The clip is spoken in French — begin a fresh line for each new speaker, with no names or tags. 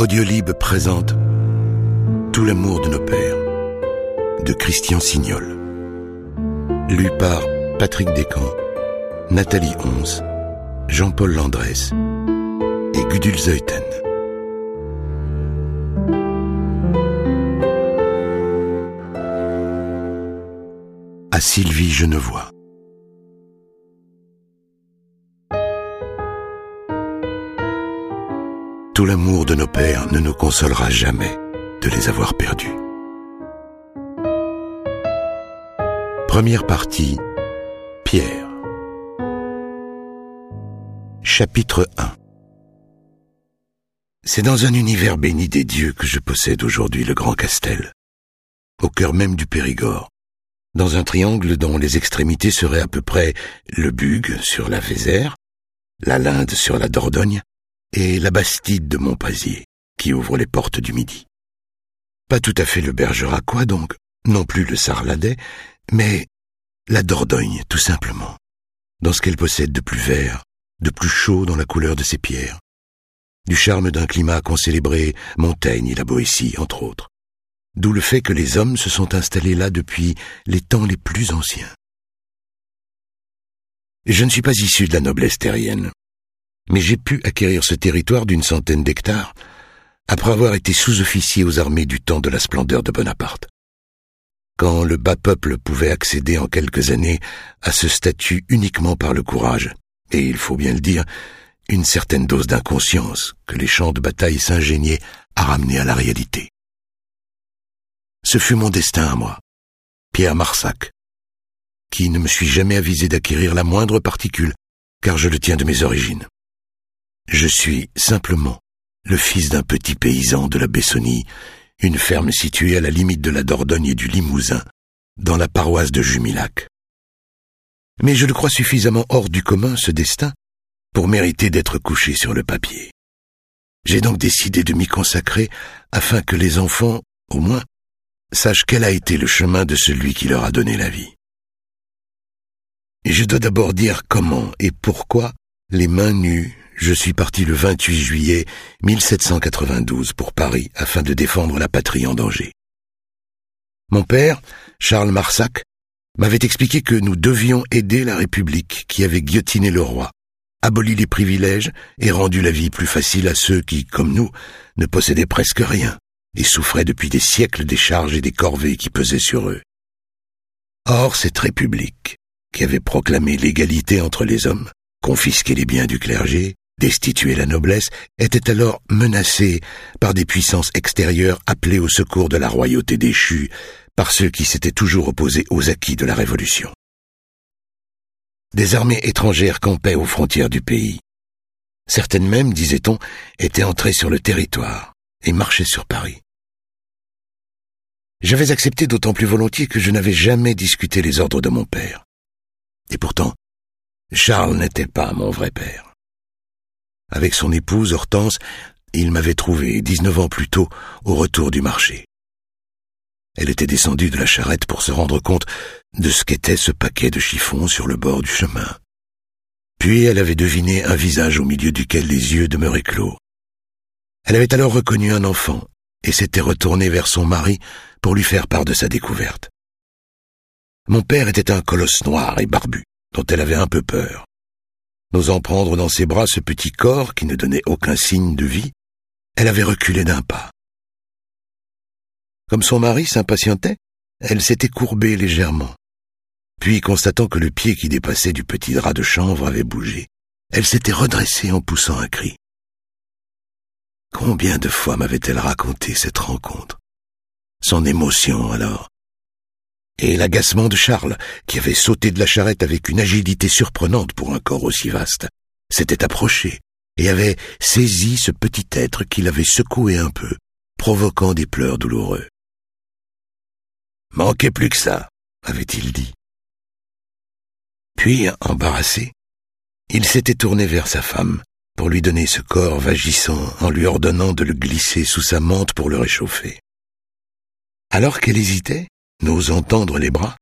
Audiolib présente Tout l'amour de nos pères de Christian Signol. Lu par Patrick Descamps, Nathalie Ons, Jean-Paul Landrès et Gudule Zeuthen. À Sylvie Genevois. Tout l'amour de nos pères ne nous consolera jamais de les avoir perdus. Première partie, Pierre. Chapitre 1. C'est dans un univers béni des dieux que je possède aujourd'hui le Grand Castel, au cœur même du Périgord, dans un triangle dont les extrémités seraient à peu près le Bugue sur la Vézère, la Linde sur la Dordogne, et la Bastide de Montpazier, qui ouvre les portes du Midi. Pas tout à fait le Bergeracois donc, non plus le Sarladais, mais la Dordogne tout simplement, dans ce qu'elle possède de plus vert, de plus chaud dans la couleur de ses pierres, du charme d'un climat qu'ont célébré Montaigne et la Boétie, entre autres, d'où le fait que les hommes se sont installés là depuis les temps les plus anciens. Je ne suis pas issu de la noblesse terrienne, mais j'ai pu acquérir ce territoire d'une centaine d'hectares après avoir été sous-officier aux armées du temps de la splendeur de Bonaparte. Quand le bas peuple pouvait accéder en quelques années à ce statut uniquement par le courage, et il faut bien le dire, une certaine dose d'inconscience que les champs de bataille s'ingéniaient à ramener à la réalité. Ce fut mon destin à moi, Pierre Marsac, qui ne me suis jamais avisé d'acquérir la moindre particule, car je le tiens de mes origines. Je suis simplement le fils d'un petit paysan de la Bessonnie, une ferme située à la limite de la Dordogne et du Limousin, dans la paroisse de Jumilac. Mais je le crois suffisamment hors du commun, ce destin, pour mériter d'être couché sur le papier. J'ai donc décidé de m'y consacrer afin que les enfants, au moins, sachent quel a été le chemin de celui qui leur a donné la vie. Et je dois d'abord dire comment et pourquoi, les mains nues, je suis parti le 28 juillet 1792 pour Paris afin de défendre la patrie en danger. Mon père, Charles Marsac, m'avait expliqué que nous devions aider la République qui avait guillotiné le roi, aboli les privilèges et rendu la vie plus facile à ceux qui, comme nous, ne possédaient presque rien et souffraient depuis des siècles des charges et des corvées qui pesaient sur eux. Or, cette République, qui avait proclamé l'égalité entre les hommes, confisqué les biens du clergé, destituer la noblesse, était alors menacée par des puissances extérieures appelées au secours de la royauté déchue par ceux qui s'étaient toujours opposés aux acquis de la Révolution. Des armées étrangères campaient aux frontières du pays. Certaines même, disait-on, étaient entrées sur le territoire et marchaient sur Paris. J'avais accepté d'autant plus volontiers que je n'avais jamais discuté les ordres de mon père. Et pourtant, Charles n'était pas mon vrai père. Avec son épouse Hortense, il m'avait trouvé 19 ans plus tôt au retour du marché. Elle était descendue de la charrette pour se rendre compte de ce qu'était ce paquet de chiffons sur le bord du chemin. Puis elle avait deviné un visage au milieu duquel les yeux demeuraient clos. Elle avait alors reconnu un enfant et s'était retournée vers son mari pour lui faire part de sa découverte. Mon père était un colosse noir et barbu, dont elle avait un peu peur. N'osant prendre dans ses bras ce petit corps qui ne donnait aucun signe de vie, elle avait reculé d'un pas. Comme son mari s'impatientait, elle s'était courbée légèrement. Puis, constatant que le pied qui dépassait du petit drap de chanvre avait bougé, elle s'était redressée en poussant un cri. Combien de fois m'avait-elle raconté cette rencontre? Son émotion alors. Et l'agacement de Charles, qui avait sauté de la charrette avec une agilité surprenante pour un corps aussi vaste, s'était approché et avait saisi ce petit être qui l'avait secoué un peu, provoquant des pleurs douloureux. « Manquait plus que ça », avait-il dit. Puis, embarrassé, il s'était tourné vers sa femme pour lui donner ce corps vagissant en lui ordonnant de le glisser sous sa mante pour le réchauffer. Alors qu'elle hésitait, n'osant tendre les bras,